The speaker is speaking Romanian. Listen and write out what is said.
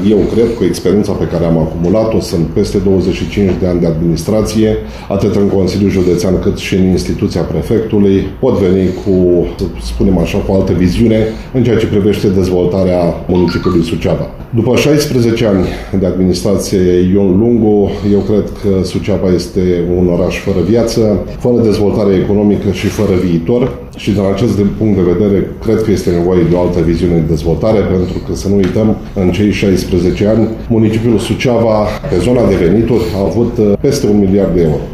eu cred, cu experiența pe care am acumulat-o, sunt peste 25 de ani de administrație, atât în Consiliul Județean cât și în instituția prefectului, pot veni cu, să spunem așa, cu altă viziune în ceea ce privește dezvoltarea municipiului Suceava. După 16 ani de administrație Ion Lungu, eu cred că Suceava este un oraș fără viață, fără dezvoltare economică și fără viitor. Și din acest punct de vedere, cred că este nevoie de o altă viziune de dezvoltare, pentru că, să nu uităm, în cei 16 ani, municipiul Suceava, pe zona de venituri, a avut peste 1 miliard de euro.